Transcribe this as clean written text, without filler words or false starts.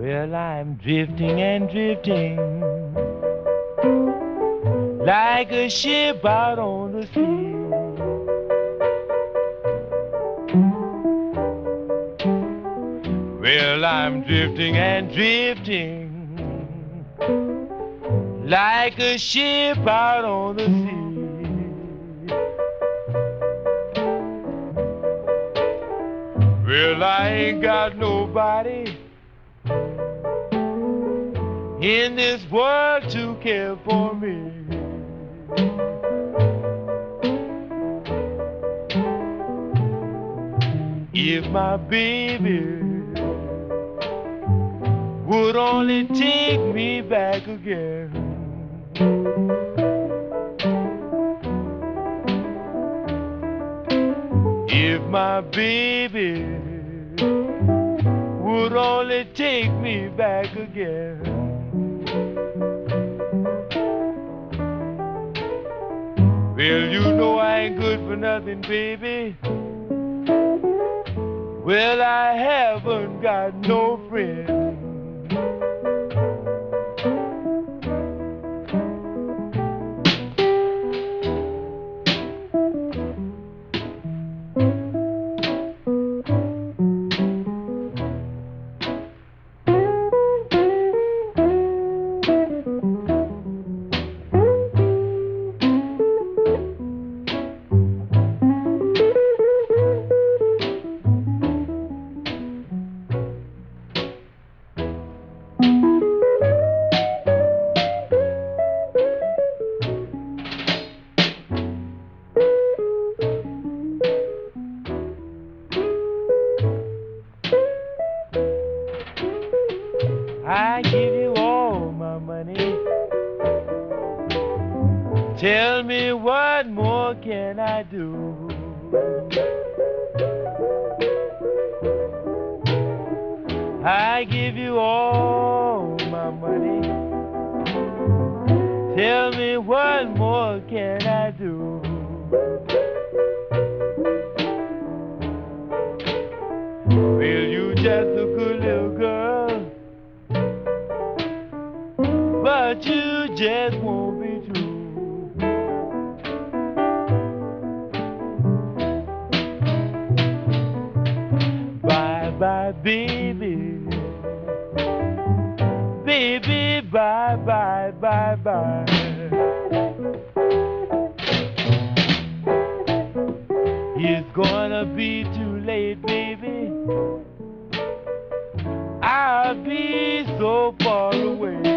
Well, I'm drifting and drifting like a ship out on the sea. Well, I'm drifting and drifting like a ship out on the sea. Well, I ain't got nobody in this world to care for me. If my baby would only take me back again. If my baby would only take me back again. Well, you know I ain't good for nothing, baby. Well, I haven't got no friend. I give you all my money. Tell me what more can I do? I give you all my money. Tell me what more can I do? Well, you just a good little girl, but you just won't be true. Bye bye, baby. Baby, bye bye, bye bye. It's gonna be too late, baby. I'll be so far away.